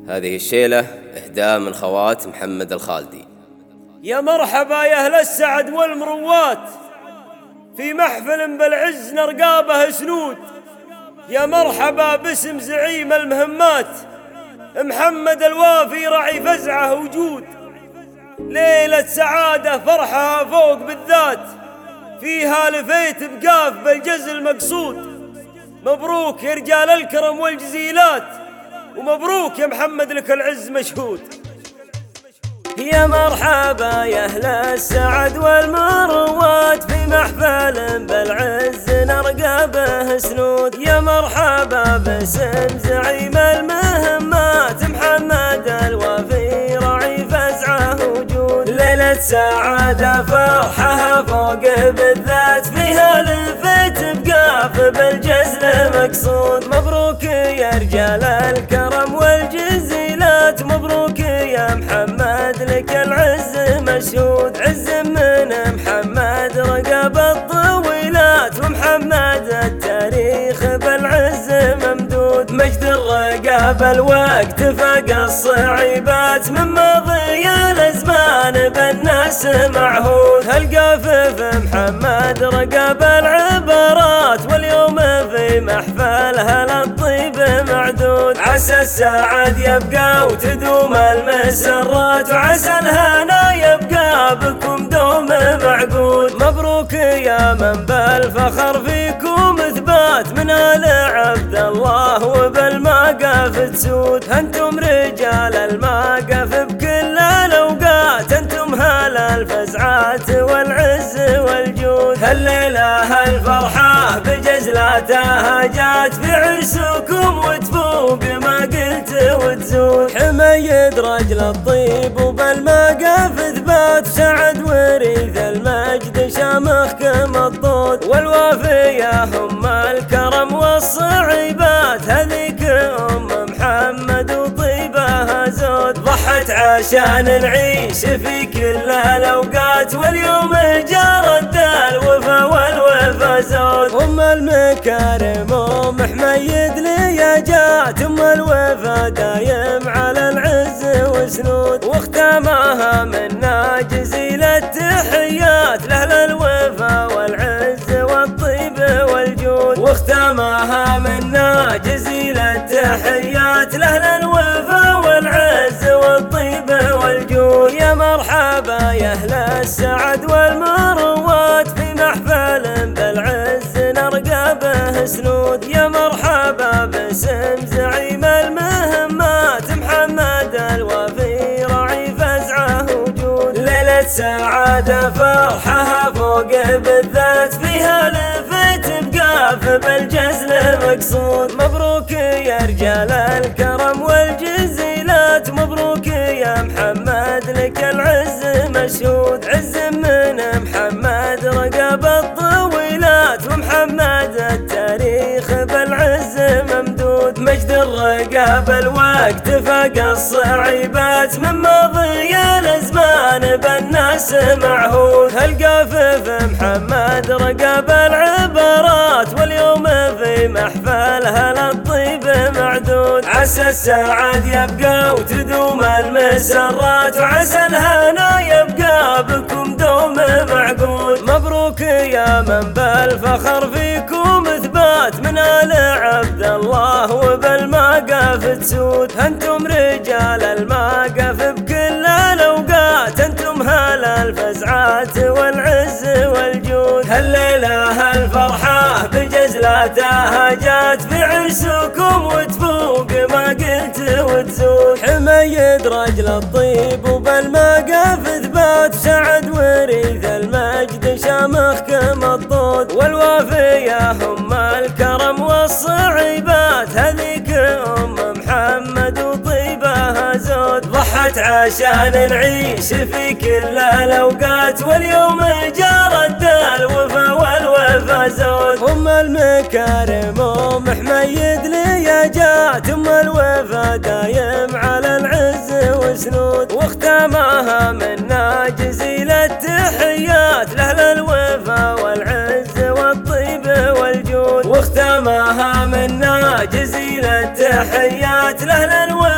هذه الشيلة إهداء من خوات محمد الخالدي. يا مرحبا يا أهل السعد والمروات، في محفل بالعز نرقابه سنود. يا مرحبا باسم زعيم المهمات محمد الوافي رعي فزعه وجود. ليلة سعادة فرحة فوق بالذات، فيها لفيت بقاف بالجز المقصود. مبروك يا رجال الكرم والجزيلات، ومبروك يا محمد لك العز مشهود. يا مرحبا يا أهل السعد والمروات، في محفل بالعز نرقابه سنود. يا مرحبا باسم زعيم المهمات محمد الوافي رعي فزعه وجود. ليلة سعادة فرحة فوق بالذات، فيها لفيت بقاف بالجزل مقصود. مبروك يا رجال الكرم والجزيلات، مبروك يا محمد لك العز مشهود. عز من محمد رقب الطويلات، ومحمد التاريخ بالعز ممدود. مجد الرقاب الوقت فاق الصعيبات، من ماضي الازمان بالناس معهود. هالقافف محمد رقب العبارات، واليوم في محفلها للطيب معدود. عسى السعد يبقى وتدوم المسرات، وعسى الهنا يبقى بكم دوم معقود. مبروك يا من بالفخر فيكم اثبات، من آل عبد الله وبالمقاف تسود. انتم رجال المقاف بكل الاوقات، انتم هال الفزعات والعز والجود. هالليله هالفرحه بجزلاتها جات، في عرسكم وتفوق ما قلت وتزود. حميد رجل الطيب وبالمقاف ثبات، سعد وريث المجد شامخكم الطود. والوافيه هم الكرم والصعيبات، هذيك ام محمد وطيبها زود. ضحت عشان نعيش في كل الاوقات، واليوم جرد الوفا والوفا زود. ام المكارم ام حميد لي جات، ام الوفا دايم على العز وسنود. واختامها منا جزيل التحيات، لاهل الوفا والعز والطيب والجود. واختامها منا جزيل التحيات، لاهل الوفا والعز والطيب والجود. يا مرحبا يا أهل السعد والمروات، في محفل بالعز نرقابه سنود. يا مرحبا باسم زعيم المهمات محمد الوافي رعي فزعه وجود. ليلة سعادة فرحة فوق بالذات، فيها لفيت بقاف بالجزل مقصود. مبروك يا رجال الكرم والجزيلات، مبروك يا محمد لك العز مشهود. عز من محمد رقب الطويلات، ومحمد التاريخ بالعز ممدود. مجد الرقاب الوقت فاق الصعيبات، من ماضي الازمان بالناس معهود. هالقافف محمد رقب العبارات، واليوم في محفلها للطيب معدود. عسى السعد يبقى وتدوم المسرات، وعسى الهنا يبقى بكم دوم معقود. مبروك يا من بالفخر فيكم اثبات، من آل عبد الله وبالمقاف تسود. انتم رجال المقاف بكل الاوقات، انتم هال الفزعات والعز والجود. هالليله هالفرحه بجزلاتها جات، في عرسكم وتفوق ما قلت وتزود. حميد رجل الطيب وبالمقاف ثبات، سعد وريث المجد شامخكم الطود. والوافيه هم الكرم والصعيبات، هذيك ام محمد وطيبها زود. ضحت عشان نعيش في كل الاوقات، واليوم جرد الوفا والوفا زود. ام المكارم ام حميد لي جات، ام الوفا دايم على العز وسنود. واختامها منا جزيل التحيات، لاهل الوفا والعز والطيب والجود. واختامها منا جزيل التحيات، لاهل الوفا